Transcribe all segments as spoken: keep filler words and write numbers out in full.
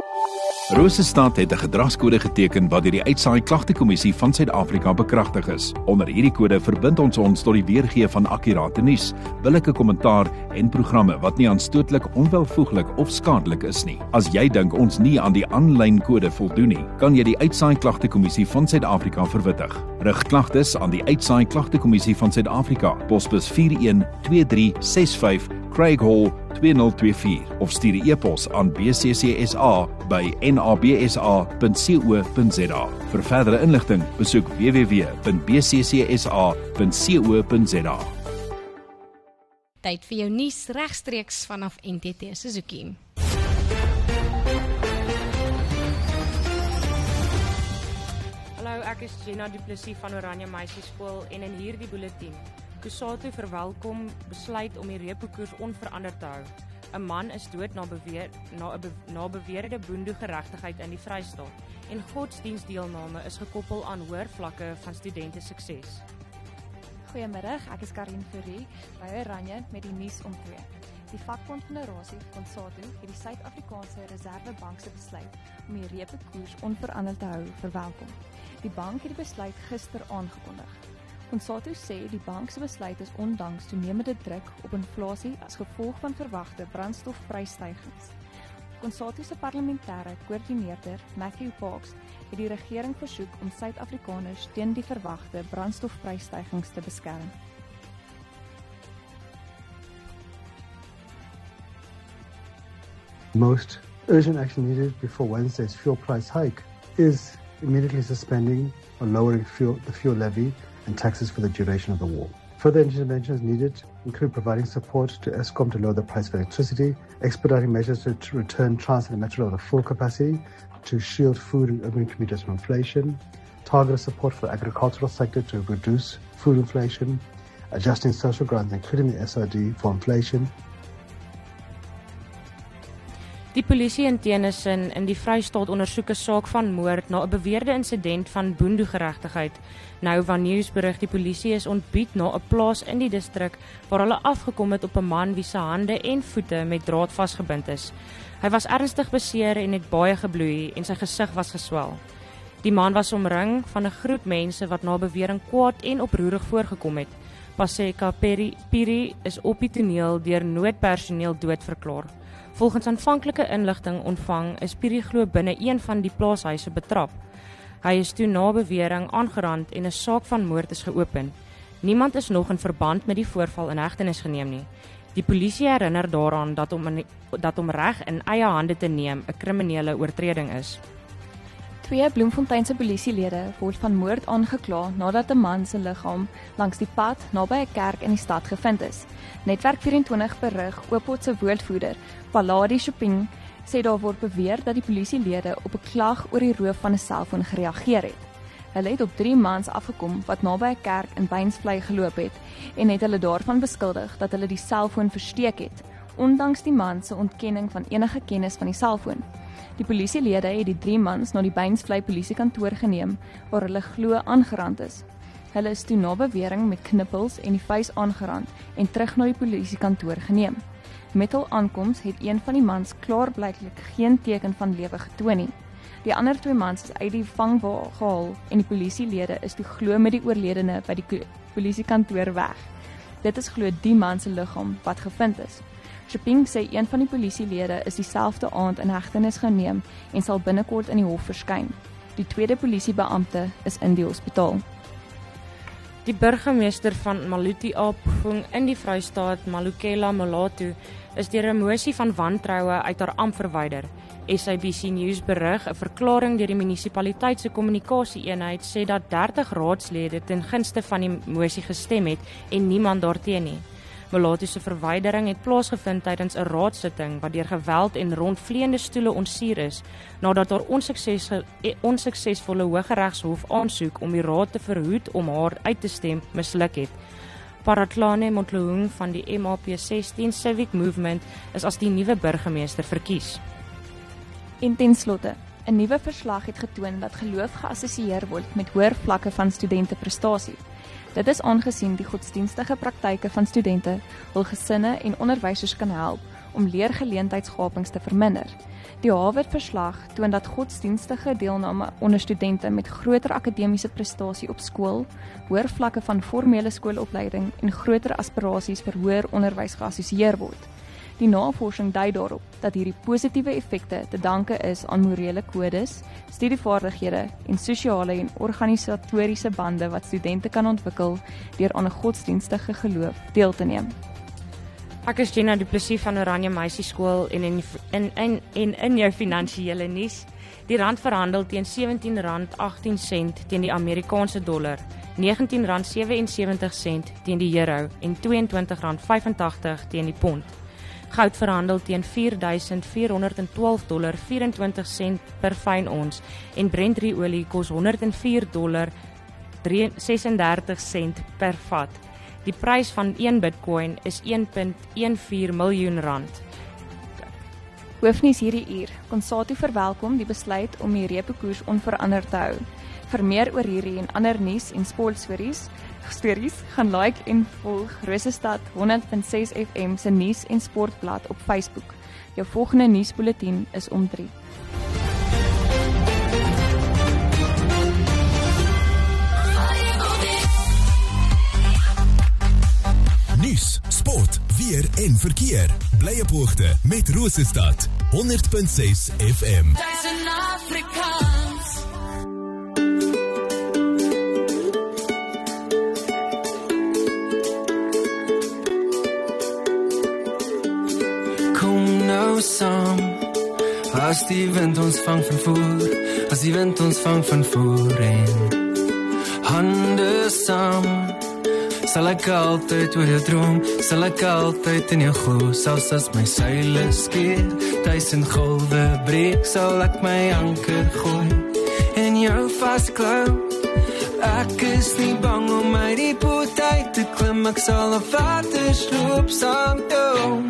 Rosestad het 'n gedragskode geteken wat deur die Uitsaai Klagtekommissie van Suid-Afrika bekragtig is. Onder hierdie kode verbind ons ons tot die weergee van akkurate nuus, billike kommentaar en programme wat nie aanstootlik, onwelvoeglik of skadelik is nie. As jy dink ons nie aan die aanlyn kode voldoen nie, kan jy die Uitsaai Klagtekommissie van Suid-Afrika verwittig. Rig klagtes aan die Uitsaai Klagtekommissie van Suid-Afrika, posbus vier een twee drie ses vyf, Craig Hall twee nul twee vier of stuur 'n e-pos aan b c c s a by n a b s a punt co punt z a. Vir verdere inligting, besoek w w w punt b c c s a punt co punt z a. Tyd vir jou nuus regstreeks vanaf N T T Suzuki. Hallo, ek is Jenna Du Plessis van Oranje Meisieskool en in hierdie bulletin. Kusatu verwelkom besluit om die reepokoers onveranderd te hou. 'n Man is dood na beweer na 'n be, na beweerde boendogeregtigheid in die Vrystaat en godsdiensdeelname is gekoppel aan hoër vlakke van studente sukses. Goeiemiddag, ek is Karin Fourie by Oranje met die nuus om twee. Die vakbond federasie Kusatu het die Suid-Afrikaanse Reservebank se besluit om die reepokoers onveranderd te hou verwelkom. Die bank het die besluit gister aangekondig. Kusatu sê die bank se besluit is ondanks toenemende druk op inflasie as gevolg van verwagte brandstofprysstygings. Kusatu se parlementêre koördineerder, Matthew Parks, het die regering versoek om Suid-Afrikaners teen die verwagte brandstofprysstygings te beskerm. Most urgent action needed before Wednesday's fuel price hike is immediately suspending or lowering fuel, the fuel levy and taxes for the duration of the war. Further interventions needed include providing support to Eskom to lower the price of electricity, expediting measures to, to return Transnet Metro to full capacity, to shield food and urban commuters from inflation, targeted support for the agricultural sector to reduce food inflation, adjusting social grants including the S R D for inflation. Die polisie in Tennyson in die Vrystaat ondersoek 'n saak van moord na 'n beweerde insident van boendogeregtigheid. Nou van nuus berig die polisie is ontbied na 'n plaas in die distrik waar hulle afgekom het op 'n man wie se hande en voete met draad vasgebind is. Hy was ernstig beseer en het baie gebloei en sy gesig was geswel. Die man was omring van 'n groep mense wat na bewering kwaad en oproerig voorgekom het. Paseka Piri, Piri is op die toneel deur noodpersoneel dood verklaar. Volgens aanvanklike inligting ontvang is Piri glo binne een van die plaashuise betrap. Hy is toe na bewering aangerand en 'n saak van moord is geopen. Niemand is nog in verband met die voorval in hegtenis geneem nie. Die polisie herinner daaraan dat om, in, dat om reg in eie hande te neem 'n kriminele oortreding is. Twee Bloemfonteinse polisielede word van moord aangekla nadat 'n man se liggaam langs die pad naby 'n kerk in die stad gevind is. Netwerk vyf en twintig berig Oopot se woordvoerder, Paladi Shopping, sê daar word beweer dat die polisielede op 'n klag oor die roof van 'n selfoon gereageer het. Hulle het op drie mans afgekom wat naby 'n kerk in Beinsvlei geloop het en het hulle daarvan beskuldig dat hulle die selfoon versteek het, ondanks die man se ontkenning van enige kennis van die selfoon. Die polisielede het die drie mans na die Beinsvlei polisiekantoor geneem waar hulle glo aangerand is. Hulle is toe na bewering met knippels en die vuis aangerand en terug na die polisiekantoor geneem. Met hul aankoms het een van die mans klaarblyklik geen teken van lewe getoon nie. Die ander twee mans is uit die vangwa gehaal en die polisielede is toe glo met die oorledene by die polisiekantoor weg. Dit is glo die man se liggaam wat gevind is. Shopping sê een van die polisielede is dieselfde aand in hegtenis geneem en sal binnekort in die hof verskyn. Die tweede polisiebeampte is in die hospitaal. Die burgemeester van Maluti Apong in die Vrystaat, Malukela Molatu, is deur 'n mosie van wantroue uit haar ampt verwyder. S A B C News berig 'n verklaring deur die munisipaliteit se kommunikasie-eenheid sê dat dertig raadslede ten gunste van die mosie gestem het en niemand daarteen nie. Molatu se verwydering het plaasgevind tydens 'n raadsitting wat deur geweld en rondvleiende stoele ontsier is, nadat haar onsukses, onsuksesvolle Hooggeregshof aansoek om die raad te verhoed om haar uit te stem misluk het. Paratlane Montlohung van die M A P sestien Civic Movement is as die nuwe burgemeester verkies. En ten slotte, 'n nuwe verslag het getoon dat geloof geassosieer word met hoër vlakke van studenteprestasie. Dit is aangesien die godsdienstige praktyke van studente hul gesinne en onderwysers kan help om leergeleentheidsgapings te verminder. Die Harvard-verslag toon dat godsdienstige deelname onder studente met groter akademiese prestasie op skool, hoër vlakke van formele skoolopleiding en groter aspirasies vir hoër onderwys geassosieer word. Die navorsing dui daarop dat hierdie positiewe effekte te danke is aan morele kodes, studievaardighede en sosiale en organisatoriese bande wat studente kan ontwikkel deur aan 'n godsdienstige geloof deel te neem. Ek is Gina Du Plessis van Oranje Meisieskool en in in in en in jou finansiële nuus. Die rand verhandel teen sewentien rand agtien sent teen die Amerikaanse dollar, negentien rand sewe en sewenttig sent teen die euro en tweeëntwintig rand vyf en tagtig teen die pond. Goud verhandel teen vier duisend vier honderd en twaalf dollar vyf en twintig sent per fyn ons en Brent olie kos honderd en vier dollar ses en dertig sent per vat. Die prys van een Bitcoin is een komma een vier miljoen rand. Hoofnuus hierdie uur. Konsatu verwelkom die besluit om die repo-koers onveranderd te hou. Vir meer oor hierdie en ander nuus en sportstories, stories, gaan like en volg Rosestad honderd punt ses F M se nuus en sportblad op Facebook. Jou volgende nuusbulletin is om drie. Nuus, sport, weer en verkeer. Bly op hoogte met Rosestad honderd punt ses F M. Kom nou saam, as die wind ons vang van voor, as die wind ons vang van voor en hande saam. Sal ek altyd oor jou droom, sal ek altyd in jou glo, selfs as my seile skeer, duisend golwe breek, sal ek my anker gooi, en jou vasklou. Ek is nie bang om uit die boot uit te klim, ek sal op water sloop saam jou.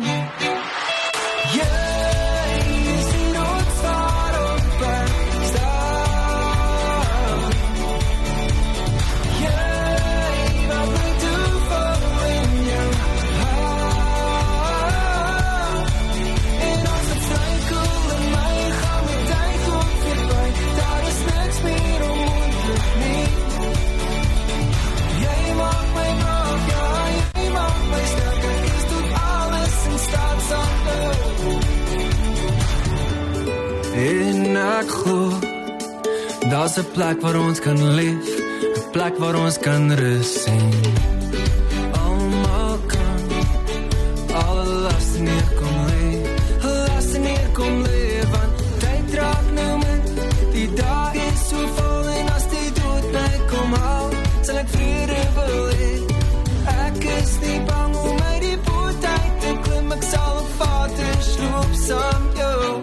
En ek glo, daar's 'n plek waar ons kan leef, 'n plek waar ons kan rus en almal kan alle laste neer kom lê, laste neer kom lê, want tyd raak nou met, die dag is so vol en as die dood my kom haal, sal ek vrede wil hê. Ek is nie bang om uit die boot uit te klim, ek sal op water sloop saam jou.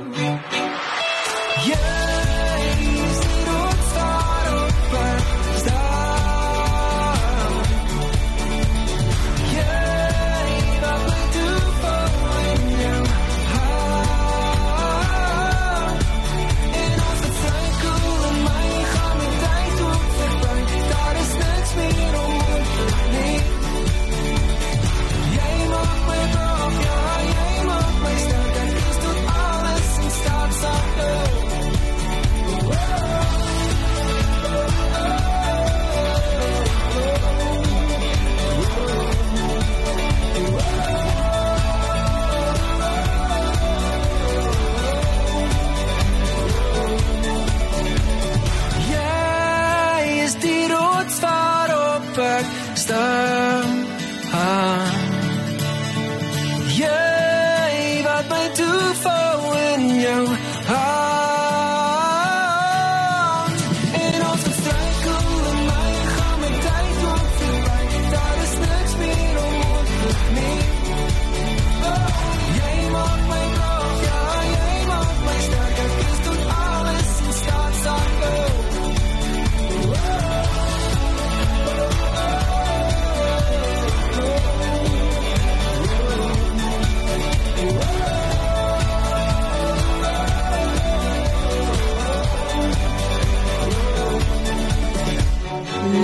Jy wat my toeval in jou hand, en ons het struikel en my gaan my tyd ook verby, daar is niks meer onmoontlik nie. Oh, jy maak my blok, ja, jy maak my sterk, ek is tot alles in staat, sal jou. Len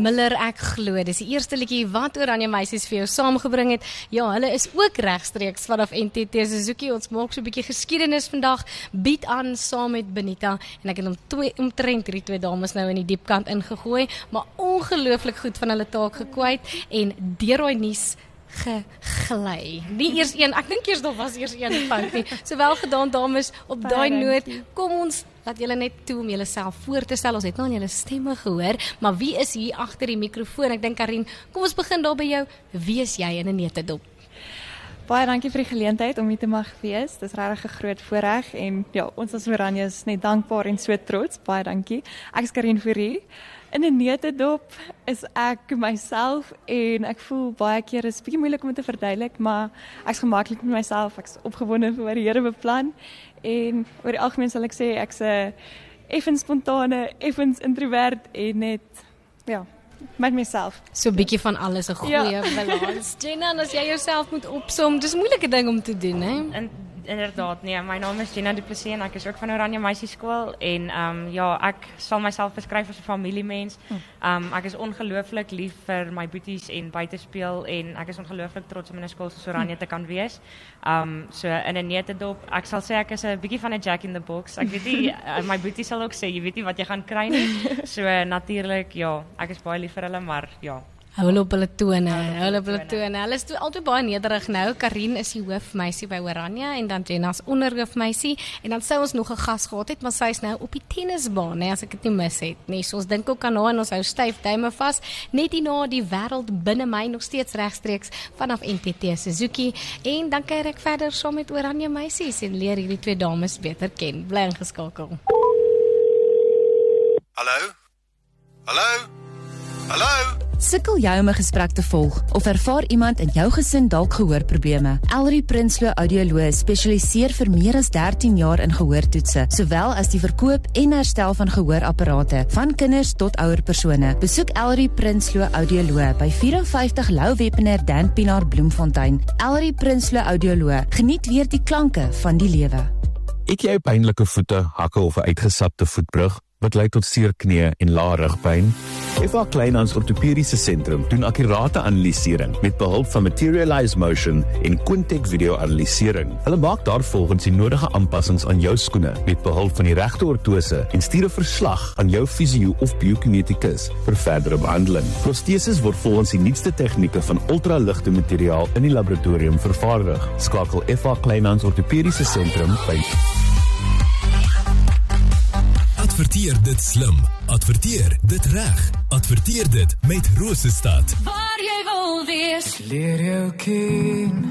Miller, ek glo. Dis die eerste liedjie wat Oranje Meisies vir jou saamgebring het. Ja, hulle is ook regstreeks vanaf N T T Suzuki. Ons maak so 'n bietjie geskiedenis vandag. Bied aan saam met Benita en ek het om twee omtrent hierdie twee dames nou in die diep kant ingegooi, maar ongelooflik goed van hulle taak gekwyt en deur daai nuus gegly. Nie eers een, ek dink eers daar was eers een fout nie. Sowel gedaan dames op daai noot. Kom ons laat julle net toe om julle self voor te stel. Ons het nou aan julle stemme gehoor, maar wie is hier agter die mikrofoon? Ek dink Karin, kom ons begin daar by jou. Wie is jy in 'n netedop? Baie dankie vir die geleentheid om hier te mag wees. Dis regtig 'n groot voorreg en ja, ons as Oranje is net dankbaar en so trots. Baie dankie. Ek is Karin Fourie. In 'n netedop is ek myself en ek voel baie keer is bietjie moeilik om te verduidelik, maar ek's gemaklik met myself. Ek's opgewonde vir wat die Here beplan en oor die algemeen sal ek sê ek's 'n effens spontane, effens introvert en net ja, met myself. So 'n bietjie van alles, 'n goeie Ja. balans. Jenna, as jy jouself moet opsom, dis 'n moeilike ding om te doen, hè? En inderdaad, nee, my naam is Jenna Du Plessis en ek is ook van Oranje Meisieskool en um, ja, ek sal myself beskryf as 'n familiemens. Um, ek is ongelooflik lief vir my boeties en buitespeel en ek is ongelooflik trots om in 'n skool soos Oranje te kan wees. Um, so in 'n netedop, ek sal sê ek is 'n bietjie van 'n Jack in the Box. Ek weet nie, uh, my boeties sal ook sê, jy weet nie wat jy gaan kry nie. So uh, natuurlik, ja, ek is baie lief vir hulle, maar ja. Hou hulle op hulle tone, hou hulle op hulle tone. Hulle is altyd baie nederig nou. Karin is die hoofmeisie by Oranje en dan Jenna's onderhoofmeisie en dan sou ons nog 'n gas gehad het, maar sy is nou op die tennisbaan, hè, as ek dit nie mis het nie. So ons dink ook aan haar en ons hou styf duime vas. Net hierna die wêreld binne my nog steeds regstreeks vanaf N T T Suzuki en dan kyk ek verder saam met Oranje Meisies en leer hierdie twee dames beter ken. Bly ingeskakel. Hallo? Hallo? Hallo? Sukkel jy om 'n gesprek te volg of ervaar iemand in jou gesin dalk gehoorprobleme? Elrie Prinsloo Audioloë spesialiseer vir meer as dertien jaar in gehoortoetse, sowel as die verkoop en herstel van gehoorapparate, van kinders tot ouer persone. Besoek Elrie Prinsloo Audioloë by vyf en vyftig Lou Wepener Dan Pienaar Bloemfontein. Elrie Prinsloo Audioloë, geniet weer die klanke van die lewe. Het jy pynlike voete, hakke of 'n uitgesapte voetbrug wat lei tot seer knie en lae rugpyn? F A Kleinhans Ortopediese Sentrum doen akkurate analysering met behulp van Materialize Motion en Quintek video analysering. Hulle maak daarvolgens die nodige aanpassings aan jou skoene met behulp van die regte ortose en stuur 'n verslag aan jou fisio of biokinetikus vir verdere behandeling. Proteses word volgens die nuutste tegnieke van ultraligte materiaal in die laboratorium vervaardig. Skakel F A Kleinhans Ortopediese Sentrum by Adverteer dit slim, adverteer dit reg, adverteer dit met Rosestad. Waar jy wil wees, leer jou ken.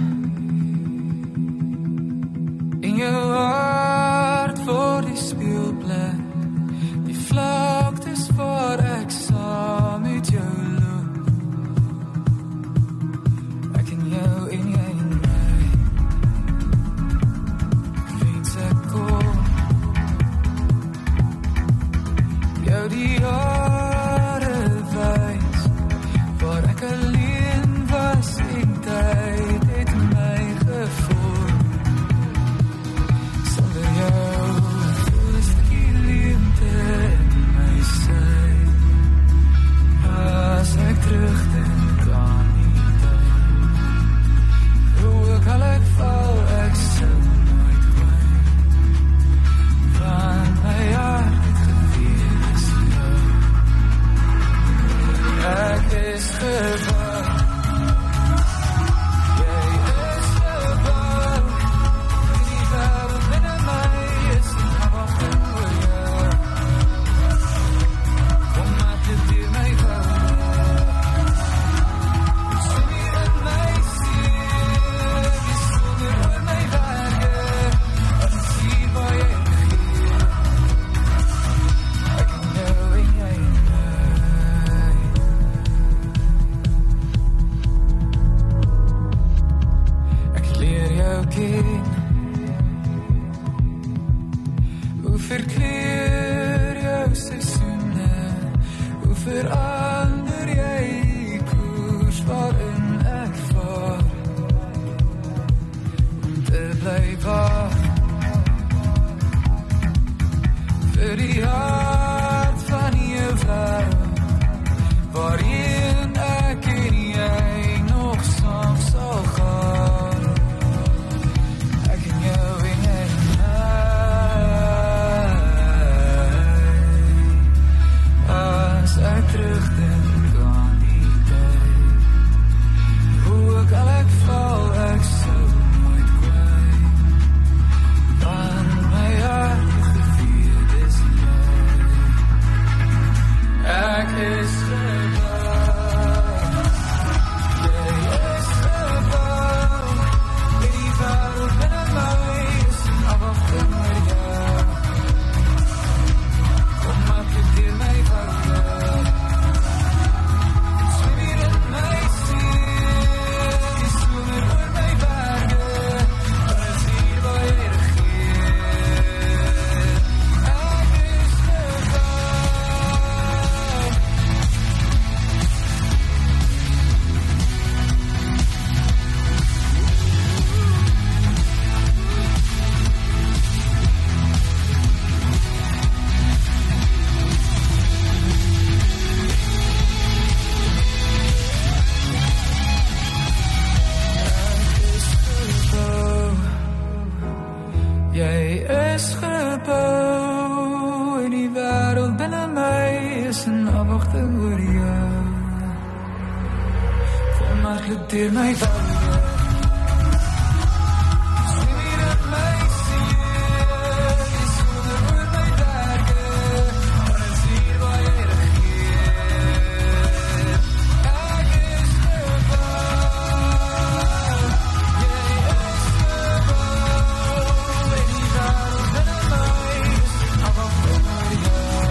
In jou hart voor die speelplek, die vlaktes waar ek saam met jou loop. Ek en jou en jy en my, wens ek kom. Jou die jare wys, waar ek alleen was en tyd het my gevorm. Sonder jou voel is die leemte in my sy. As ek terugdink aan die tyd, hoe ek al ek val, ek sal nooit kwyn. Van my hart ek is gebouw, jy is gebouw, die wêreld binne my is nie wachten oor jou. Kom maar dit dier my hou, sien hier in my siel, die sonder oor my werke, en sien waar jy gee, ek en jou en jy en my. Ken. Hoe verkleur jou seisoene, hoe verander jy die koers waarin ek vaar, om te bly wacht vir die hart van jou vrou, waar bou en die wêreld binne my is in afwagte oor jou. Vannacht loop deur my wou. Sien hier in my siel, jy sonder oor my berge, maar is hier waar jy regeer. Ek is gebouw, jy is gebouw, en die wêreld binne my is afwagte oor jou.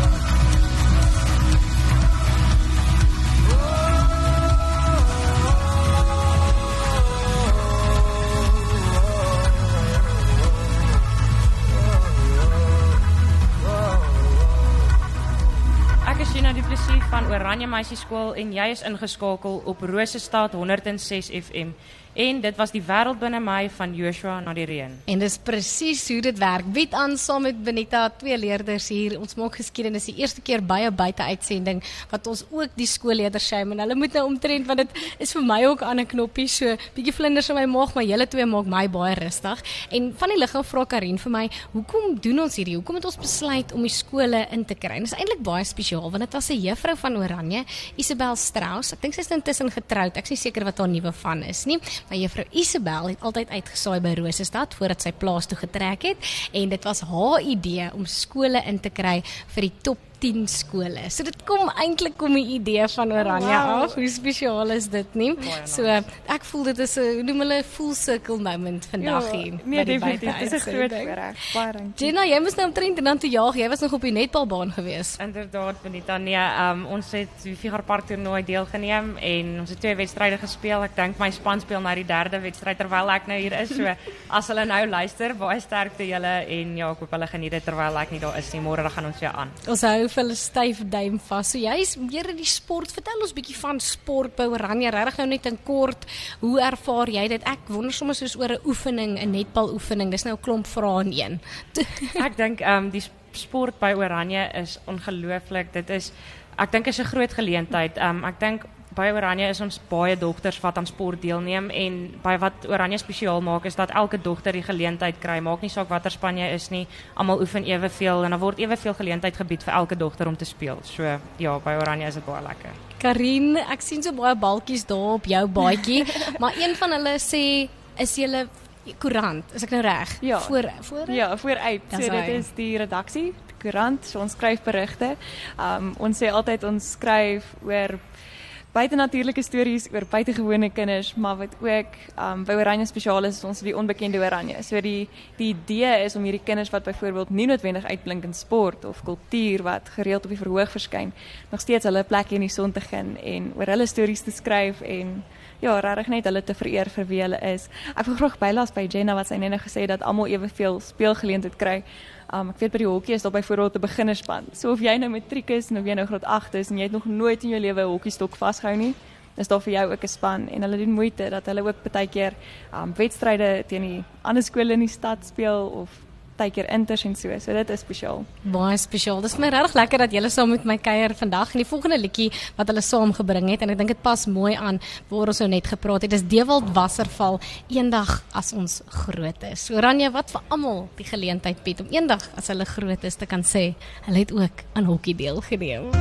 Die plesier van Oranje Meisieskool en jy is ingeskakel op Rosestad honderd en ses F M. En dit was die wêreld binne my van Joshua na die reën. En dis presies hoe dit werk. Bied aan saam met Benita, twee leerders hier. Ons maak geskiedenis die eerste keer by 'n buite-uitsending wat ons ook die skoolleerders shame en hulle moet nou omtrent, want dit is vir my ook aan 'n knoppie, so bietjie vlinders in my maag, maar julle twee maak my baie rustig. En van die ligging vra Karin vir my, hoekom doen ons hierdie? Hoekom het ons besluit om die skole in te kry? En dit is eintlik baie spesiaal, want dit was 'n juffrou van Oranje, Isabel Strauss. Ek dink sy is intussen getroud. Ek is nie seker wat haar nuwe van is nie. Maar juffrou Isabel het altyd uitgesaai by Rosestad voordat sy plaas toe getrek het en dit was haar idee om skole in te kry vir die top tien skole. So dit kom eintlik kom die idee van Oranje oh, wow. af. Hoe spesiaal is dit nie? So ek voel dit is 'n hoe noem hulle full circle moment vandag ja, hier. Nee, definitief. Dit is 'n groot voorreg. Baie dankie. Jenna, jy moes nou omtrent en dan toe jaag. Jy was nog op die netbalbaan gewees. Inderdaad, Benita. Nee, um, ons het die Figurepark toernooi deelgeneem en ons het twee wedstryde gespeel. Ek dink my span speel nou die derde wedstryd terwyl ek nou hier is. So as hulle nou luister, baie sterkte julle en ja, ek hoop hulle geniet dit terwyl ek nie daar is nie. Môre dan gaan ons weer aan. Ons hou vir hulle styf duim vas. So jy is meer in die sport. Vertel ons bietjie van sport by Oranje. Regtig nou net in kort. Hoe ervaar jy dit? Ek wonder soms soos oor 'n oefening, 'n netbaloefening. Dis nou 'n klomp vrae in een. Ek dink ehm um, die sport by Oranje is ongelooflik. Dit is ek dink is 'n groot geleentheid. Ehm um, ek dink by Oranje is ons baie dogters wat aan sport deelneem en by wat Oranje spesiaal maak is dat elke dogter die geleentheid kry. Maak nie saak watter span jy is nie. Almal oefen eweveel en daar word eweveel geleentheid gebied vir elke dogter om te speel. So ja, by Oranje is dit baie lekker. Karin, ek sien so baie balkies daar op jou baadjie, maar een van hulle sê is julle koerant, is ek nou reg? Ja. Voor voor Ja, vooruit. So dit is die redaksie, die koerant, so ons skryf berigte. Um ons sê altyd ons skryf oor buitenatuurlike stories oor buitengewone kinders, maar wat ook um, by Oranje spesiaal is, is ons die onbekende Oranje. So die, die idee is om hierdie kinders wat byvoorbeeld nie noodwendig uitblink in sport of kultuur wat gereeld op die verhoog verskyn, nog steeds hulle plek in die son te gun en oor hulle stories te skryf en ja, regtig net hulle te vereer vir wie hulle is. Ek wil graag bylas by Jenna wat sy net nou gesê dat almal eweveel speelgeleentheid kry. Um, ek weet by die hokkie is daar byvoorbeeld 'n beginnerspan. So of jy nou matriek is en of jy nou graad agt is en jy het nog nooit in jou lewe 'n hokkiestok vasgehou nie, is daar vir jou ook 'n span en hulle doen moeite dat hulle ook baie keer um, wedstryde teen die ander skole in die stad speel of baie keer inters en so. So dit is spesiaal. Baie spesiaal. Dis vir my regtig lekker dat julle saam met my kuier vandag en die volgende liedjie wat hulle saamgebring het en ek dink dit pas mooi aan waar ons nou net gepraat het. Dis Dewald Wasserval, eendag as ons groot is. So Oranje, wat vir almal die geleentheid bied om eendag as hulle groot is te kan sê, hulle het ook aan hokkie deelgeneem.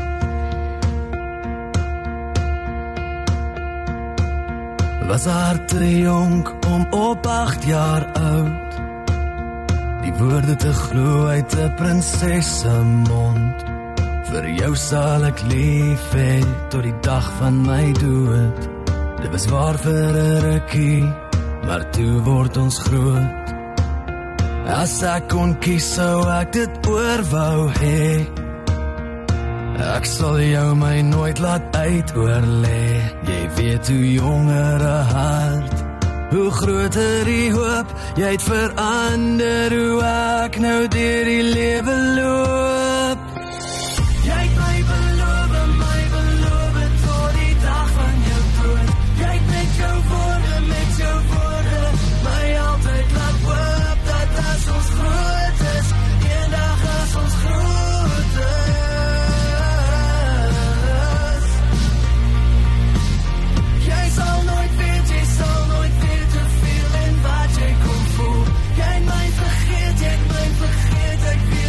Was haar te jong om op acht jaar oud die woorde te glo uit 'n prinses se mond. Vir jou sal ek lief hê tot die dag van my dood. Dit was waar vir 'n rukkie, maar toe word ons groot. As ek kon kies sou ek dit oor wou hê. Ek sal jou my nooit laat uit oorlê. Jy weet hoe jonger 'n hart, hoe groter die hoop, jy het verander hoe ek nou deur die lewe loop. Jy het my beloof, my beloof tot die dag van jou dood. Jy het met jou woorde, met jou woorde, my altyd laat hoop dat as ons groot is, eendag as ons groot is, jy sal nooit weet, jy sal nooit weet hoeveel en wat jy kon voel. Jy het my vergeet, jy het my vergeet, ek weet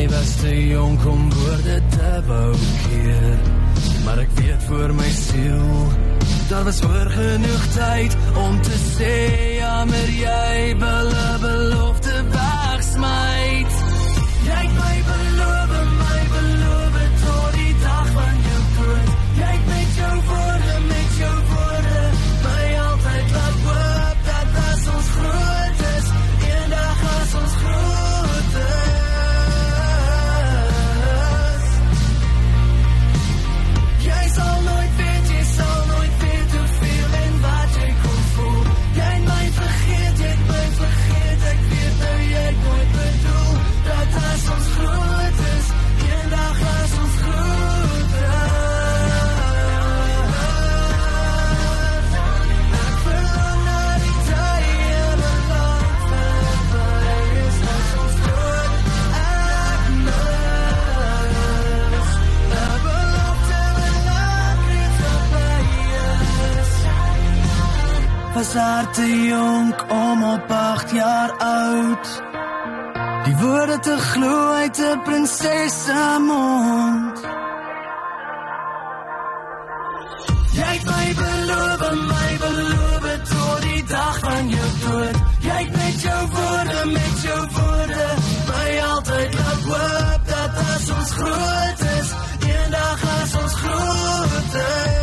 Jy was te jonk om woorde te wou keer, maar ek weet voor my siel, daar was oor genoeg tyd om te sê, jammer jy wil 'n belofte wegsmyt. Jy het my beloof, my beloof, tot die dag van jou dood. Jy het met jou woorde, met jou woorde, my altyd laat hoop, dat as ons groot is, eendag as ons groot is. Jy sal nooit weet, jy sal nooit weet hoeveel en wat jy kon voel. Jy het my vergeet, jy het my vergeet, ek weet nou jy het nooit bedoel, dat as ons groot is, eendag as ons groot is. Ek verlang na die tye wat lang verby is, as ons groot ek mis. 'n belofte wat lang reeds verby is. Was haar te jonk om op acht jaar oud die woorde te glo uit 'n prinses se mond. Jy het my beloof, my beloof, tot die dag van jou dood. Jy het met jou woorde, met jou woorde, my altyd laat hoop, dat as ons groot is, eendag as ons groot is.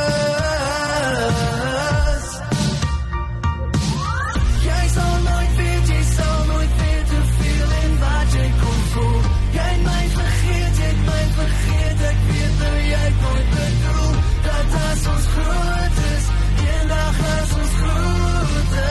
Jy sal nooit weet, jy sal nooit weet hoeveel en wat jy kon voel. Jy het my vergeet, jy het my vergeet, ek weet nou jy het nooit bedoel, dat as ons groot is, eendag as ons groot is.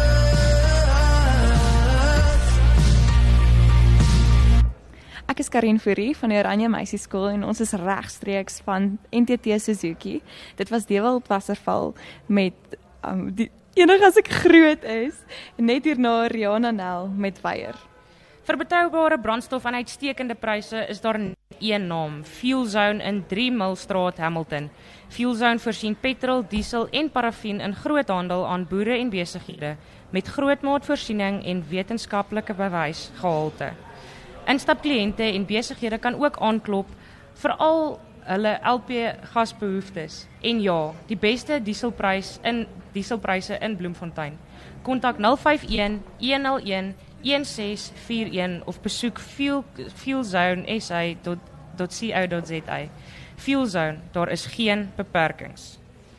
Ek is Karin Fourie van die Oranje Meisieskool en ons is regstreeks van N T T Suzuki. Dit was Dewald Wasserval met um, die enig as ek groot is, en net hierna Rihanna Nel met Weier. Vir betoubare brandstof aan uitstekende pryse is daar net een naam, Fuelzone in drie Millstraat, Hamilton. Fuelzone voorsien petrol, diesel en parafin in groothandel aan boere en besighede, met grootmaatvoorsiening en wetenskaplike bewysgehalte. Instapkliënte en besighede kan ook aanklop, veral hulle L P gasbehoeftes. En ja, die beste dieselprys in dieselpryse in Bloemfontein. Kontak nul vyf een, een nul een, een ses vier een of besoek fuel, fuelzone s a dot co dot z a. Fuelzone, daar is geen beperkings.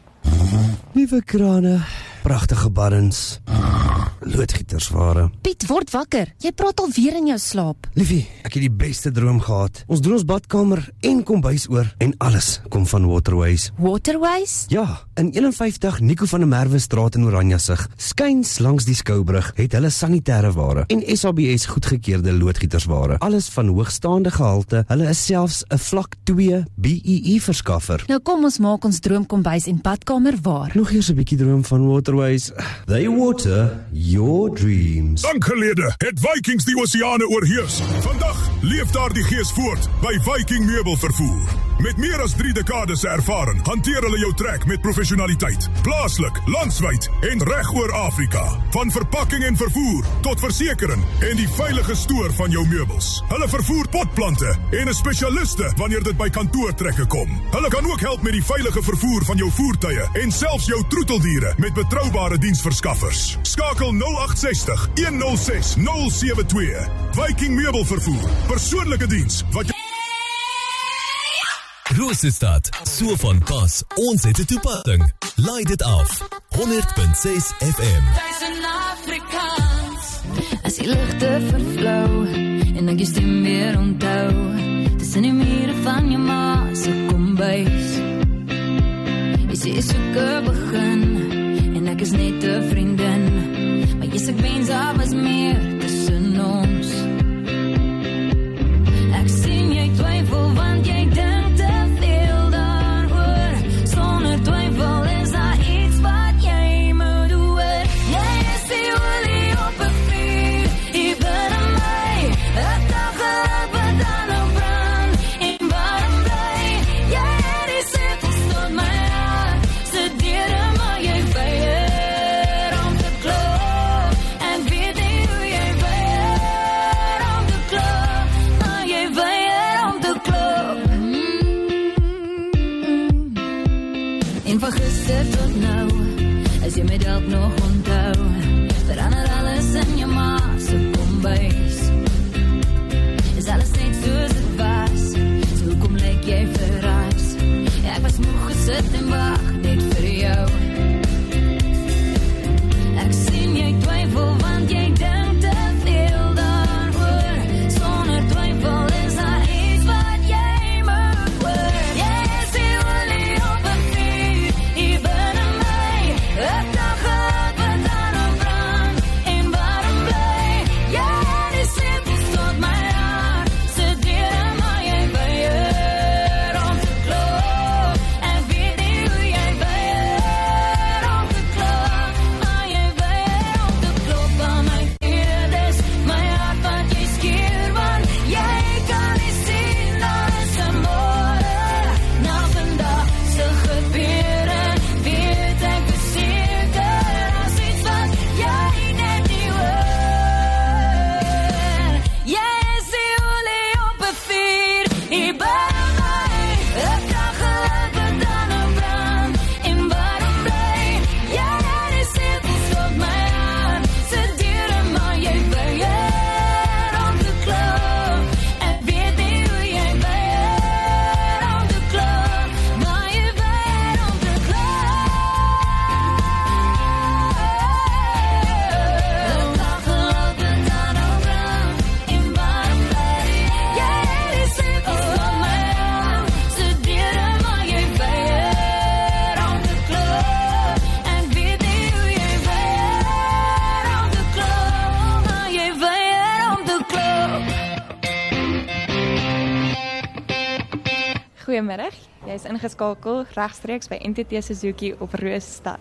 Nuwe krane, pragtige barrens, loodgietersware. Piet, word wakker. Jy praat al weer in jou slaap. Liefie, ek het die beste droom gehad. Ons doen ons badkamer en kombuis oor en alles kom van Waterways. Waterways? Ja, in een en vyftig Nico van der Merwe straat in Oranjasig, skuins langs die Skoubrug, het hulle sanitêre ware en S A B S goedgekeurde loodgietersware. Alles van hoogstaande gehalte. Hulle is selfs 'n vlak twee B E E verskaffer. Nou kom ons maak ons droomkombuis en badkamer waar. Nog eers 'n bietjie droom van Waterways. They water your dreams. Lank gelede het Vikings die oseane oorheers. Vandag leef daar die gees voort by Viking Meubelvervoer. Met meer as drie dekades ervaring, hanteer hulle jou trek met professionaliteit. Plaaslik, landwyd en reg oor Afrika. Van verpakking en vervoer tot versekering en die veilige stoor van jou meubels. Hulle vervoer potplante en 'n spesialiste wanneer dit by kantoortrekke kom. Hulle kan ook help met die veilige vervoer van jou voertuie en selfs jou troeteldiere met betroubare diensverskaffers. Skakel nul agt ses nul, een nul ses, nul sewe twee. Viking Meubelvervoer. Persoonlike diens wat jy Rosestad, so van pas, ons het 'n toepassing. Laai dit af, honderd punt ses F M. As die ligte vervlou en ek jou stem weer onthou, tussen die mure van jou ma se kombuis. Jy sê soeke begin en ek is net 'n vriendin, maar jy's ek wens daar was meer tussen ons. Ek sien jy twyfel want jy dink te veel daaroor. Sonder twyfel is daar iets wat jy moet doen. Jy is die olie op 'n vuur, jy binne my, 'n dag wat dan op brand en warm bly. Hier bij mij, het kan gelukkig dan een brand. En waarom blij? Ja, ja, die cirkels op mij aan. Ze duren maar jij bij je om de klok. En weet niet hoe jij bij je om de klok. Maar je bij om de klok. Het kan gelukkig dan een brand. En waarom blij? Ja, ja, die cirkels op mij aan. Ze duren maar jij bij je om de klok. En weet niet hoe jij bij je om de klok. Maar jij bij je om de klok. Goeiemiddag. Jy is ingeskakel regstreeks by N T T Suzuki op Roosstad.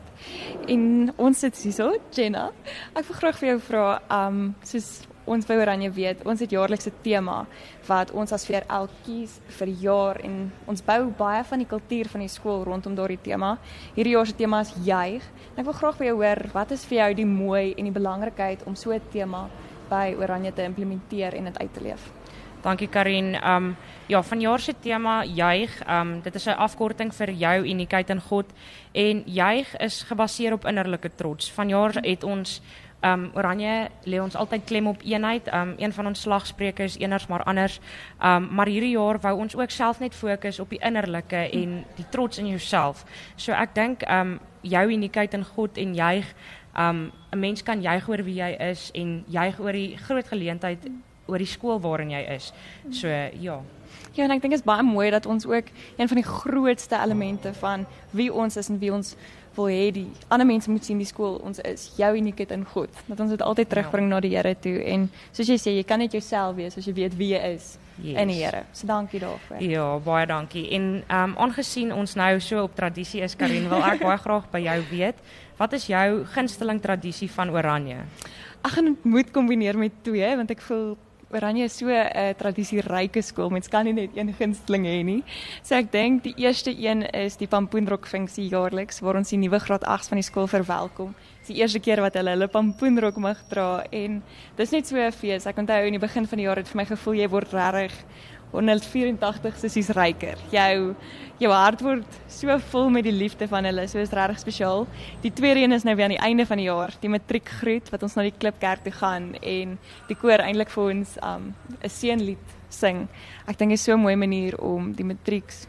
En ons sit hierso, Jenna. Ek wil graag vir jou vra, um soos ons by Oranje weet, ons het jaarlikse tema wat ons as V R L kies vir die jaar en ons bou baie van die kultuur van die skool rondom daardie tema. Hierdie jaar se tema is juig. En ek wil graag by jou hoor, wat is vir jou die mooi en die belangrikheid om so 'n tema by Oranje te implementeer en dit uit te leef? Dankie Karin. Um, ja, vanjaar se tema juig. Um, dit is 'n afkorting vir jou uniekheid in God. En juig is gebaseer op innerlike trots. Vanjaar het ons um, Oranje lê ons altyd klem op eenheid. Um, een van ons slagspreuke is eeners maar anders. Um, maar hierdie jaar wou ons ook self net fokus op die innerlike en die trots in jouself. So ek dink um, jou uniekheid in God en juig. Um, 'n mens kan juig oor wie jy is en juig oor die groot geleentheid oor die skool waarin jy is. So, ja. Ja, en ek dink dit is baie mooi dat ons ook een van die grootste elemente van wie ons is en wie ons wil hê die ander mense moet sien die skool ons is, jou uniekheid in God. Dat ons dit altyd terugbring na die Here toe en soos jy sê, jy kan net jouself wees as jy weet wie jy is Yes. in die Here. So dankie daarvoor. Ja, baie dankie. En um, aangesien ons nou so op tradisie is, Karin, wil ek baie graag by jou weet, wat is jou gunsteling tradisie van Oranje? Ek gaan dit moet kombineer met twee, want ek voel Oranje is so 'n uh, tradisieryke skool, mens kan nie net een gunsteling hê nie. So ek dink die eerste een is die pampoenrok funksie jaarliks, waar ons die nuwe graad agt van die skool verwelkom. Dis die eerste keer wat hulle hulle pampoenrok mag dra en dis net so 'n fees. Ek onthou in die begin van die jaar het vir my gevoel jy word regtig honderdvyerentagtig sissies ryker. Jou jou hart word so vol met die liefde van hulle, so is regtig spesiaal. Die tweede een is nou weer aan die einde van die jaar, die matriekgroet wat ons na die Klipkerk toe gaan en die koor eintlik vir ons um 'n seënlied sing. Ek dink dit is so 'n mooi manier om die matrieks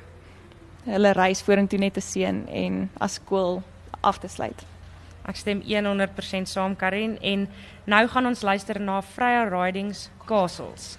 hulle reis vorentoe net te seën en as skool af te sluit. Ek stem honderd persent saam, Karin, en nou gaan ons luister na Freya Ridings Castles.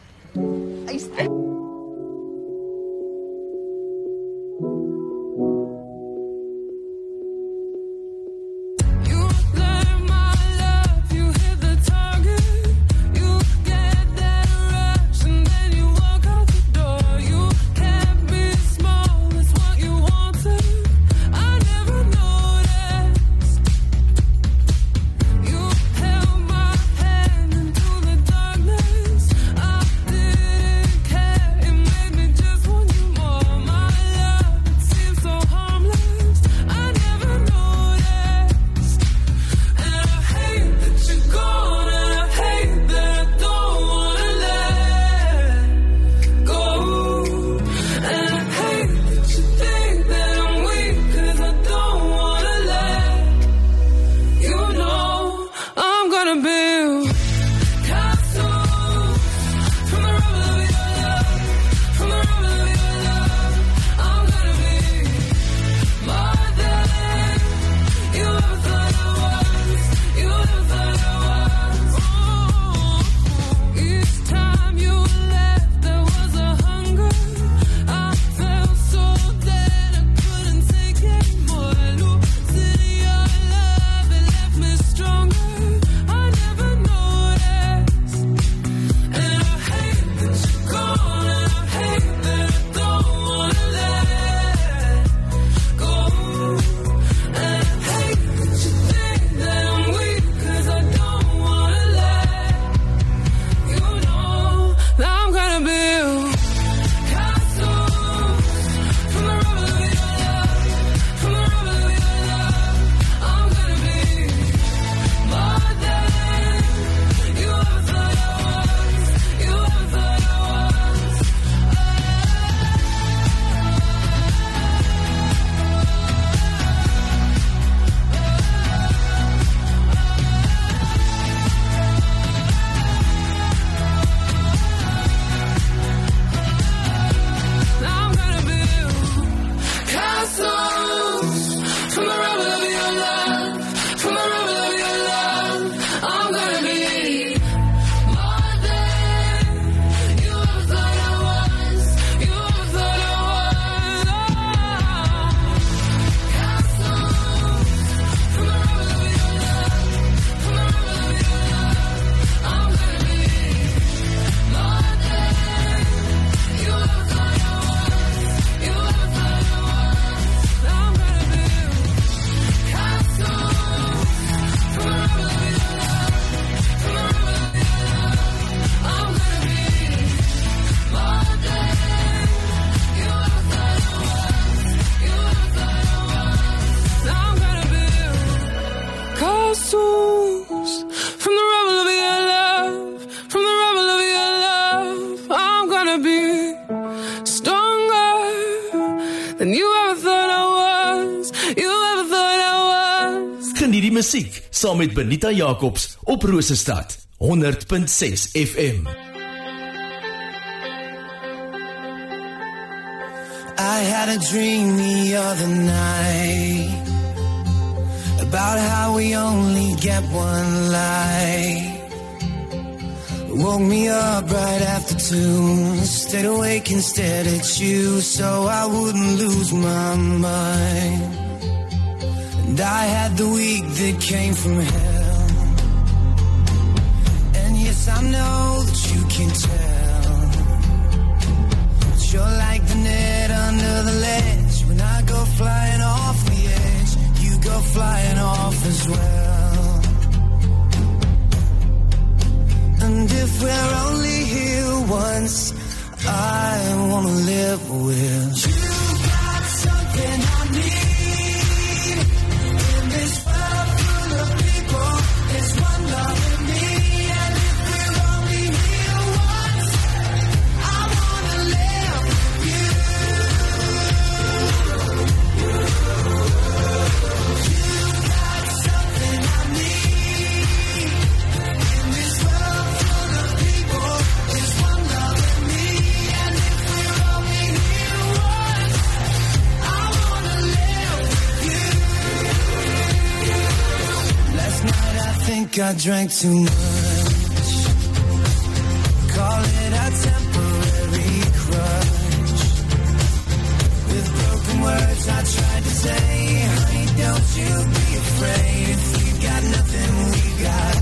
Care wanna be stronger than you ever thought I was. You ever thought I was. Geniet die musiek saam met Benita Jacobs op Rosestad honderd punt ses F M. I had a dream the other night about how we only get one life. Woke me up right after two, stayed awake and stared at you so I wouldn't lose my mind. And I had the week that came from hell, and yes, I know that you can tell, but you're like the net under the ledge. When I go flying off the edge, you go flying off as well. And if we're only here once, I wanna live with you. Got something I need in this world full of people. There's one love in me, and if we're only here once, I wanna live with you. You got something I need in this world full of people. There's one love in me, and if we're only here once, I wanna live with you. Last night I think I drank too much. Call it a temporary crush. With broken words I tried to say, honey, don't you be afraid. If we got nothing, we got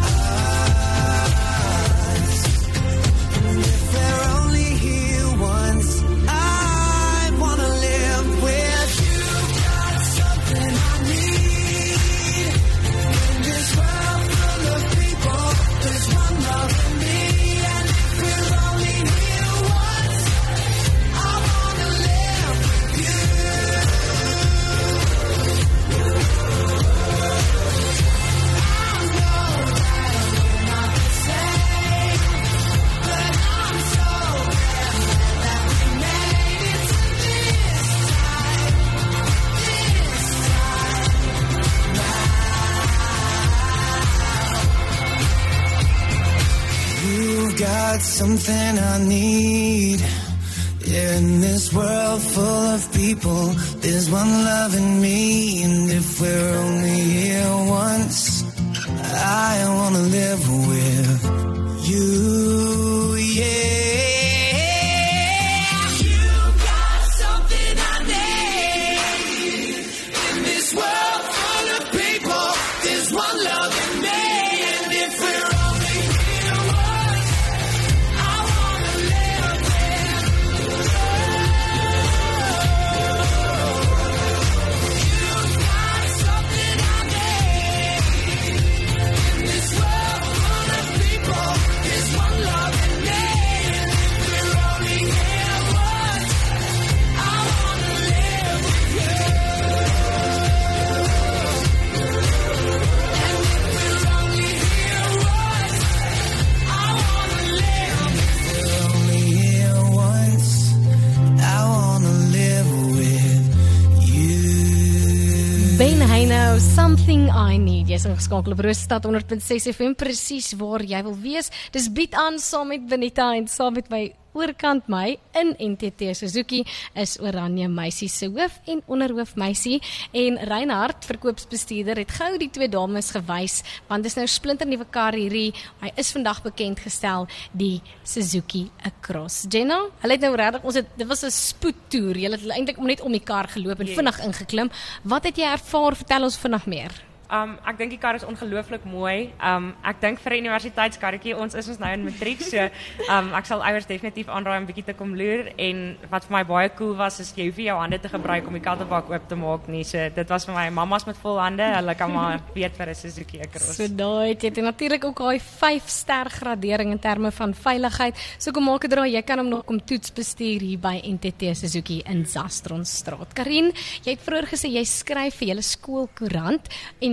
us. And if we're only here once, I wanna live with you. Got something I need in this world full of people. There's one love in me, and if we're only here once, I wanna live with you. I know that we're not the same, but I'm so glad that we made it to this time, this time now. You've got something I need in this world full of people. There's one love in me, and if we're only here once, I wanna live with you, yeah. You got something I need in this world full of people. There's one love in me, and if we're only here once, I wanna live with you. You got something I need in this world full of people. There's one love in me, and if we're only here once, I wanna live with you. And if we're only here once, I wanna live. If we're only here once, I wanna live with you. Ben Heino, Something I Need. Jy is ingeskakel op Rosestad honderd punt ses F M, presies waar jy wil wees. Dis bied aan saam met Benita en saam met my oorkant my in N T T Suzuki is Oranje Meisie se hoof en onderhoof meisie, en Reinhard, verkoopsbestuurder, het gou die twee dames gewys, want dis nou splinternuwe kar hierdie. Hy is vandag bekend gestel, die Suzuki Across. Jenna, hulle het nou regtig, ons het, dit was 'n spoedtoer. Julle het eintlik om net om die kar geloop en Yes. vinnig ingeklim. Wat het jy ervaar? Vertel ons vinnig meer. Um, ek dink die kar is ongelooflik mooi. Um, ek dink vir 'n universiteitskarretjie, ons is ons nou in matriek, so um, ek sal ouers definitief aanraai om bietjie te kom loer. En wat vir my baie cool was, is jy hoef nie jou hande te gebruik om die kattebak oop te maak nie. So dit was vir my mammas met vol hande, hulle kan maar weet vir 'n Suzuki Across. So daai het jy natuurlik ook daai vyf ster gradering in terme van veiligheid. So kom maak 'n draai, jy kan hom nog kom toets bestuur hier by N T T Suzuki in Zastronstraat. Karin, jy het vroeër gesê jy skryf vir julle skoolkoerant en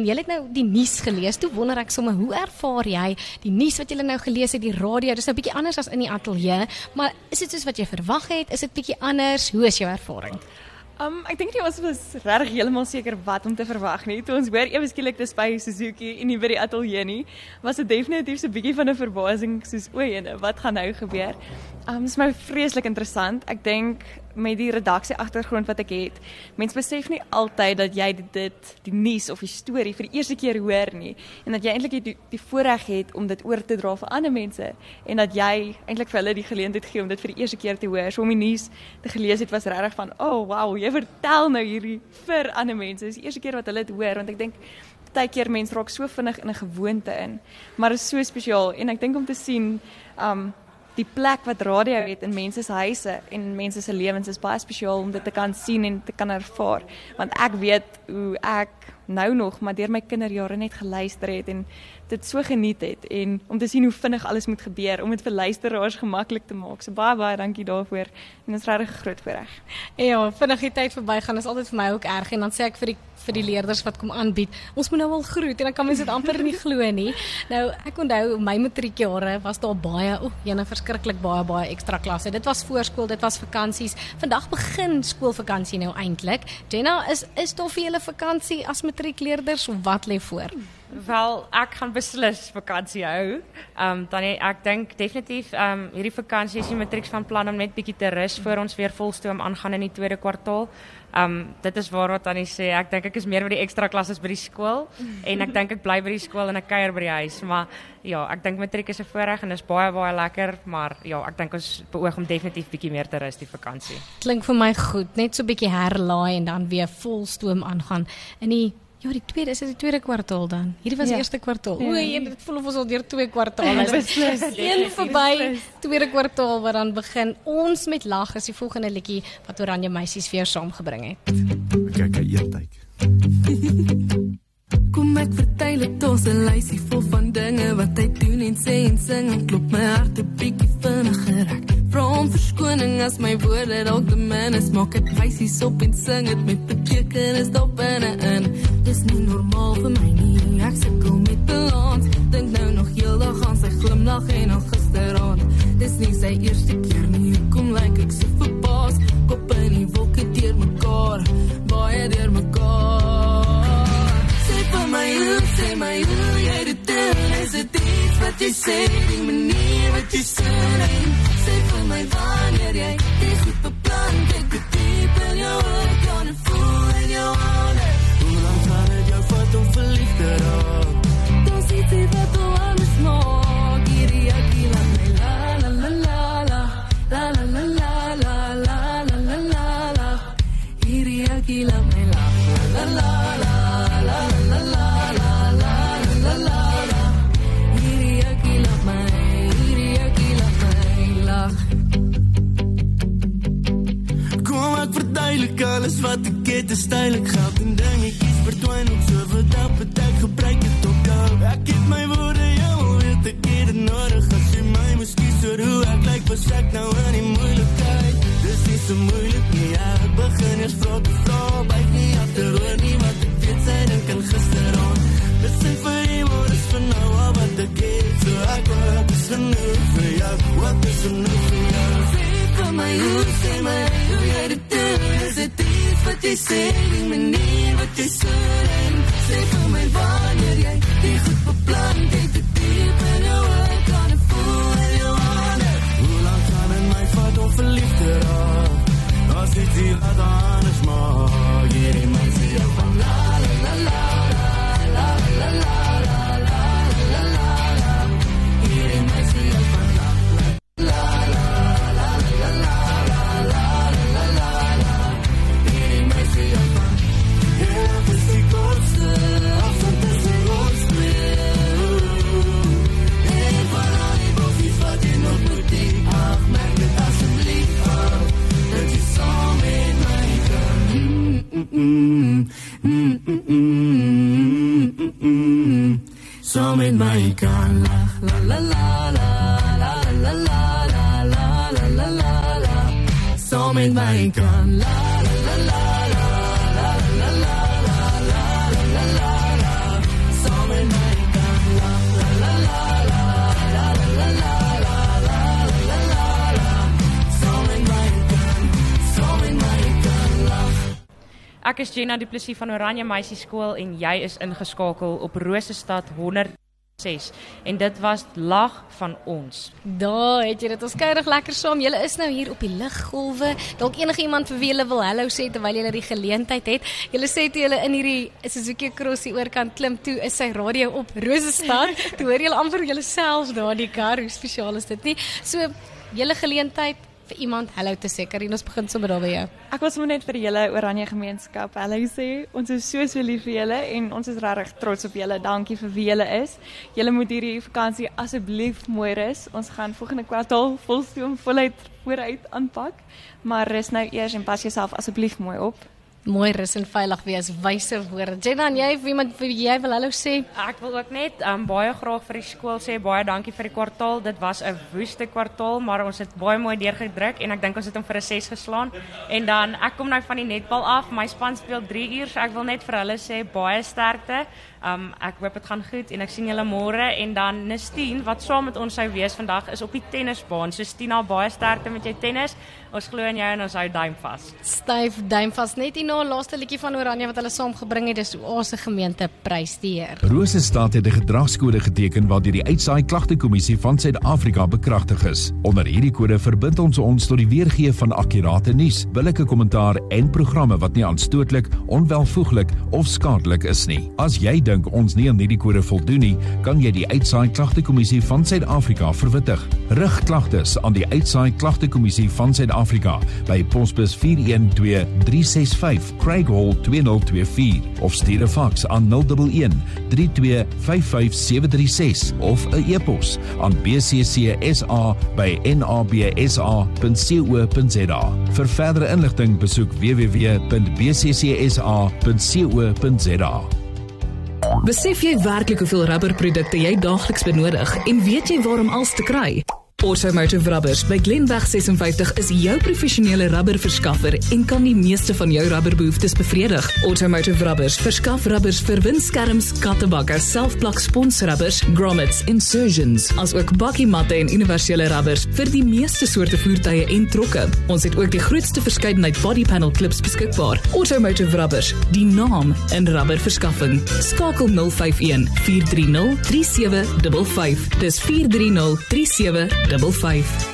jy het nou die nuus gelees. Toe wonder ek sommer, hoe ervaar jy die nuus wat jy nou gelees het, die radio? Dis nou bietjie anders as in die ateljee, maar is dit soos wat jy verwag het? Is dit bietjie anders? Hoe is jou ervaring? Um, ek dink nie ons was regtig heeltemal seker wat om te verwag nie. Toe ons hoor ewe skielik dis by Suzuki en nie by die ateljee nie, was dit definitief so 'n bietjie van 'n verbasing soos o, jene, wat gaan nou gebeur? Um, dit is my vreeslik interessant. Ek dink met die redaksie agtergrond wat ek het, mens besef nie altyd dat jy dit, die nuus of die storie vir die eerste keer hoor nie, en dat jy eintlik die, die voorreg het om dit oor te dra vir ander mense, en dat jy eintlik vir hulle die geleentheid gee om dit vir die eerste keer te hoor. So om die nuus te gelees het was regtig van, oh wow, jy vertel nou hierdie vir ander mense. Dis die eerste keer wat hulle dit hoor, want ek dink baie keer mense raak so vinnig in 'n gewoonte in, maar dit is so spesiaal, en ek dink om te sien um, die plek wat radio het in mense se huise en mense se lewens is baie spesiaal om dit te kan sien en te kan ervaar, want ek weet hoe ek nou nog, maar deur my kinderjare net geluister het en dit so geniet het, en om te sien hoe vinnig alles moet gebeur, om dit vir luisteraars gemaklik te maak. So baie, baie dankie daarvoor, en dit is regtig 'n groot voorreg. Ja, vinnig die tyd verbygaan is altyd vir my ook erg, en dan sê ek vir die vir die leerders wat kom aanbied, ons moet nou al groet, en dan kan mens dit amper nie glo nie. Nou, ek onthou, my matriekjare was daar baie, o, jene verskriklik baie, baie ekstra klasse. Dit was voorskool, dit was vakansies. Vandag begin skoolvakansie nou eintlik. Jenna, is, is daar vir julle vakansie as matriekleerders, of wat lê voor? Wel, ek gaan beslis vakansie hou. Um, dan ek dink definitief um, hierdie vakansie is die matrieks van plan om net bietjie te rus voor ons weer volstoom aangaan in die tweede kwartaal. Um, dit is waar wat Annie sê, ek dink ek is meer by die ekstra klasses by die skool, en ek dink ek bly by die skool en ek kuier by die huis, maar ja, ek dink matriek is 'n voorreg en is baie, baie lekker, maar ja, ek dink ons beoog om definitief bietjie meer te rus die vakansie. Klink vir my goed, net so bietjie herlaai en dan weer volstoom aangaan in die Ja, die tweede, is dit die tweede kwartaal dan? Hierdie was die ja. eerste kwartaal. Ja. Oei, dit voel of ons al deur twee kwartaal is. Beslis. Een verby, tweede kwartaal wat dan begin. Ons met lag is die volgende liedjie wat Oranje Meisies vir jou saamgebring het. Kyk, kyk, eertyd. Kom ek vertel het ons 'n lysie vol van dinge wat hy doen en sê en sing, en klop my hart 'n bietjie vinniger. Ek vra om verskoning as my woorde dalk te min is, maak ek wysies op en sing het met betekenis daar binne-in. Dis nie normaal vir my nie, ek sukkel met balans, dink nou nog heeldag aan sy glimlag en al gisteraand. Dis nie sy eerste keer nie, hoekom lyk ek so verbaas, kop in die wolke deur mekaar, baie deur mekaar. Sê vir my hoe, sê my hoe jy dit doen, is dit iets wat jy sê, die manier wat jy sê, sê vir my wanneer jy dit goed beplan, kyk dit diep in jou oor, kan het voel in jou hande. Hoe lang gaan het jou vat om verliefd te raak? Dan sê jy wat al anders maak, hierdie jakkie laat my la la la la la, la la la la la la la la la la, hierdie jakkie laat my la la la la. Alles wat ek het is tydelik, geld en dingetjies verdwyn ook so wat op het ek gebruik het op jou. Ek het my woorde, jou weet ek het het nodig, as jy my moes kies oor hoe ek lyk, was ek nou in die moeilikheid. Dis nie so moeilik nie, ek begin eers vraag te vraag, byt nie af te hoor nie, wat ek weet sy dink aan gisteraan. Dit sê vir die woord is van nou al wat ek het, so ek hoop is genoeg vir jou, wat is genoeg vir jou. Sê vir my hoe, sê my hoe jy dit doen, is dit iets wat jy sê, die manier wat jy sê, sê vir my wanneer jy die goed beplan, kyk dit diep in jou oor, kan het voel in jou hande. Hoe lang gaan het my vat om verliefd te raak, as dit hier wat anders maak, hierdie mensie jou van la la la la la la la la la la la la, hierdie mensie jou van la la la la la la la la la la, hierdie mensie jou van heel is die kortste, afstand is die kortste, en van al die bofies wat jy nog moet die, ach, merk dit asjeblief af, dat jy saam met my kan, mm, mm, mm, mm, mm, mm, mm, saam met my kan lach, la la la la la la la la la la la la la, saam met my kan la la la la la la la la la la la la la, Ek is Jenna Du Plessis van Oranje Meisieskool en jy is ingeskakel op Rosestad honderd ses en dit was lag van ons. Daar het jy dit, ons kuier lekker saam. Julle is nou hier op die liggolwe. Dalk enige iemand vir wie julle wil hallo sê terwyl julle die geleentheid het. Julle sê toe julle in hierdie Suzuki Cross die oorkant klim, toe is sy radio op Rosestad. Toe hoor julle amper julle self daar die kar. Hoe spesiaal is dit nie? So julle geleentheid vir iemand hallo te sê. Karin, ons begin sommer daar by jou. Ek wil sommer net vir die hele Oranje gemeenskap hallo sê. Ons is so so lief vir julle en ons is regtig trots op julle. Dankie vir wie julle is. Julle moet hierdie vakansie asseblief mooi rus. Ons gaan volgende kwartaal volstoom voluit vooruit aanpak, maar rus nou eers en pas jouself asseblief mooi op. Mooi rus en veilig wees, wyse woorde. Jenna, jy vir iemand vir jy wil hallo sê? Ek wil ook net um, baie graag vir die skool sê, baie dankie vir die kwartaal. Dit was 'n woeste kwartaal, maar ons het baie mooi deurgedruk en ek dink ons het hom vir 'n ses geslaan. En dan, ek kom nou van die netbal af, my span speel drie uur, so ek wil net vir hulle sê, baie sterkte. Um, ek hoop dit gaan goed en ek sien julle môre. En dan Nestien, wat saam met ons sou wees vandag, is op die tennisbaan. So Stina, baie sterkte met jou tennis. Ons glo in jou en ons hou duim vas. Styf duim vas. Net hierna laaste liedjie van Oranje wat hulle saamgebring het, dis Oase gemeente prys die Heer. Rosestad het 'n gedragskode geteken waardeur die Uitsaai Klagtekommissie van Suid-Afrika bekragtig is. Onder hierdie kode verbind ons ons tot die weergee van akkurate nuus, billike kommentaar en programme wat nie aanstootlik, onwelvoeglik of skadelik is nie. As jy dink ons nie aan hierdie kode voldoen nie, kan jy die Uitsaai Klagtekommissie van Suid-Afrika verwittig. Rig klagtes aan die Uitsaai Klagtekommissie van Suid-Afrika by posbus vier een twee drie ses vyf Craig Hall twee nul twee vier of stuur 'n faks aan nul een een drie twee vyf vyf sewe drie ses of 'n e-pos aan b c c s a by n a b s a punt co punt z a. Vir verdere inligting besoek w w w punt b c c s a punt co punt z a. Besef jy werklik hoeveel rubberprodukte jy daagliks benodig en weet jy waarom als te kry? Automotive Rubbers by Glenweg ses en vyftig is jou professionele rubberverskaffer en kan die meeste van jou rubberbehoeftes bevredig. Automotive Rubbers verskaf rubbers vir windskerms, kattebakke, selfplak sponsrubbers, grommets, insertions, as ook bakkiematte en universele rubbers vir die meeste soorte voertuie en trokke. Ons het ook die grootste verskeidenheid bodypanel clips beskikbaar. Automotive Rubbers, die naam in rubberverskaffing. Skakel nul vyf een vier drie nul drie sewe vyf vyf. Dis vier drie nul drie sewe vyf vyf.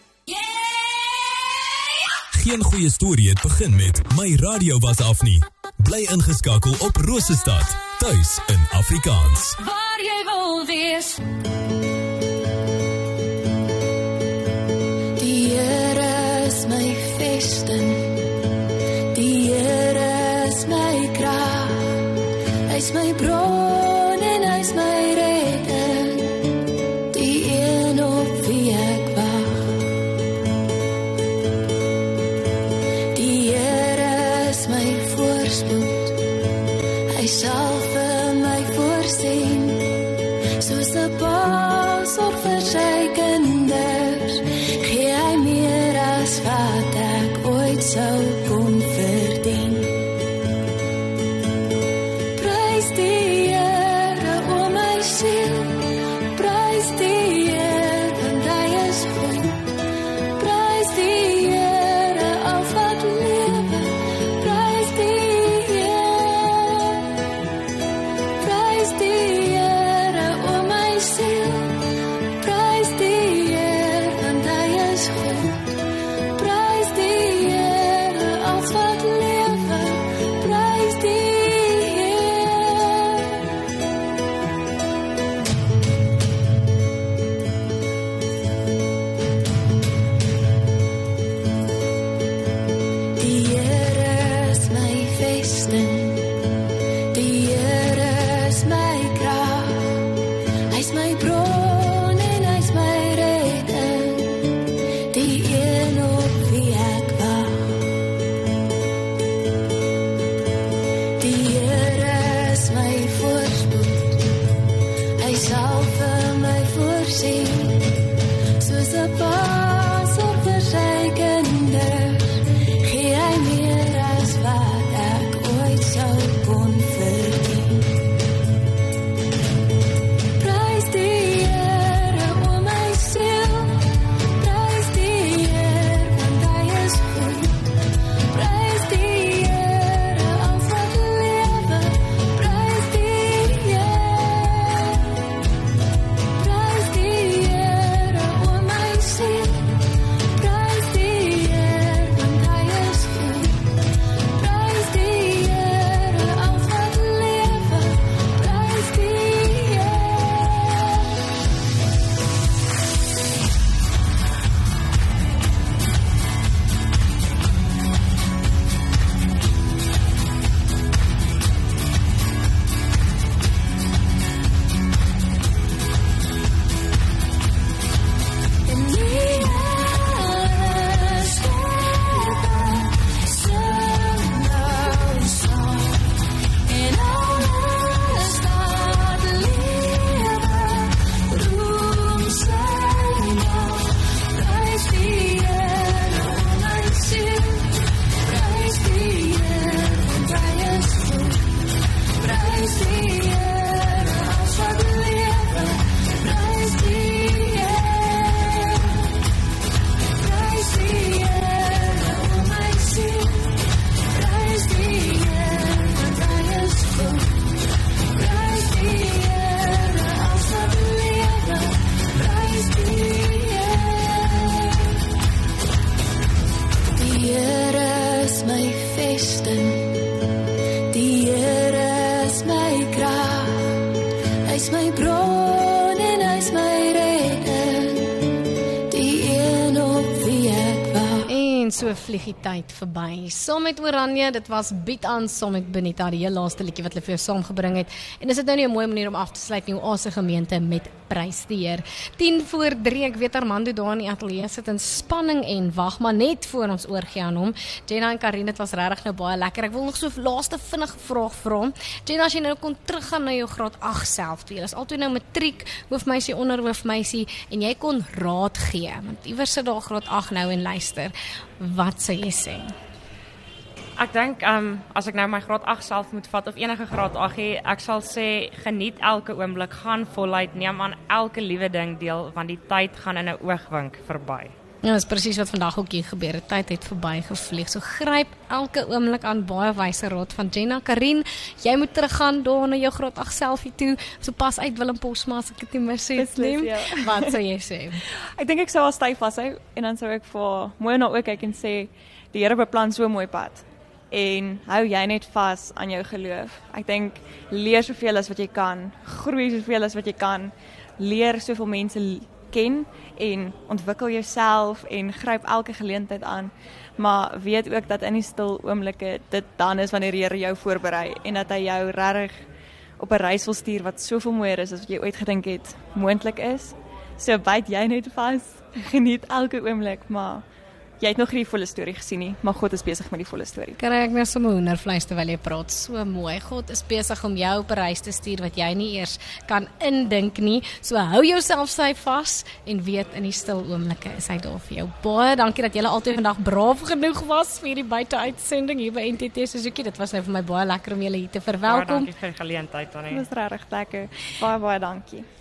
Geen goeie storie het begin met my radio was af nie. Bly ingeskakel op Rosestad, tuis in Afrikaans. Waar jy wil wees. Die Here is my vesting. Die Here is my krag. Hy is my bron en hy is my redder. Die een op wie ek wag. Die Here is my voorspoed. Hy sal vir my voorsien. Soos 'n pa sorg vir sy kinders, gee hy meer as wat ek ooit sou kon verdien. Prys die Here o my siel, prys die Here want hy is goed. Prys die Here al wat lewe, prys die Here. Prys die Here o my siel, prys die Here want hy is goed. Prys die Here al wat lewe, prys die Here. Die Here is my vesting. Die Here is my krag. Hy's my bron en hy's my redder. Die een op wie ek wag. Die Here is my voorspoed. Hy sal vir my voorsien. Soos 'n pa sorg vir sy kinders, gee hy meer as wat ek ooit sou kon verdien. Prys die Here o my siel, prys die Here. En so vlieg die tyd verby. Saam met Oranje, dit was Bied aan saam met Benita, die heel laaste liedjie wat hulle vir jou saamgebring het. En is dit nou nie 'n mooi manier om af te sluit nie, ons gemeente met prys die Heer. tien voor drie, ek weet Armando daar in die ateljee sit in spanning en wag maar net voor ons oorgie aan hom. Jenna en Karin, dit was regtig nou baie lekker. Ek wil nog so laaste vinnige vraag vra. Jenna, as jy nou kon teruggaan na jou graad agt self, jy is altyd nou matriek, hoofmeisie onder hoofmeisie en jy kon raad gee, want iewers sit daar graad agt nou en luister. Wat sê jy sê? Ek dink um, as ek nou my graad agt self moet vat of enige graad agt hê, ek sal sê geniet elke oomblik, gaan voluit, neem aan elke liewe ding deel, want die tyd gaan in 'n oogwink verby. Ja, dis presies wat vandag ook hier gebeur het. Tyd het verby gevlieg. So gryp elke oomblik aan, baie wyse raad van Jenna. Karin, jy moet teruggaan daar na jou graad agt selfie toe. So pas uit Willem Posma as ek dit nie mis het nie. Ja. Wat sou jy sê? Ek dink ek sou al styf vashou en dan sou ek vir mooi na oor kyk en sê die Here beplan so 'n mooi pad. En hou jy net vas aan jou geloof. Ek dink leer soveel as wat jy kan, groei soveel as wat jy kan, leer soveel mense ken en ontwikkel jouself en gryp elke geleentheid aan, maar weet ook dat in die stil oomblikke dit dan is wanneer die Here jou voorberei en dat hy jou regtig op 'n reis wil stuur wat soveel mooier is as wat jy ooit gedink het moontlik is. So byt jy net vas, geniet elke oomblik, maar jy het nog nie die volle storie gesien nie, maar God is besig met die volle storie. Kry ek nou sommer hoendervleis terwyl jy praat. So mooi. God is besig om jou op 'n reis te stuur wat jy nie eers kan indink nie. So hou jouself sy vas en weet in die stil oomblikke is hy daar vir jou. Baie dankie dat julle altyd vandag braaf genoeg was vir die buiteuitsending hier by N T T Suzuki. Dit was nou vir my baie lekker om julle hier te verwelkom. Baie dankie vir die geleentheid, Annie. Dit was regtig lekker. Baie baie dankie.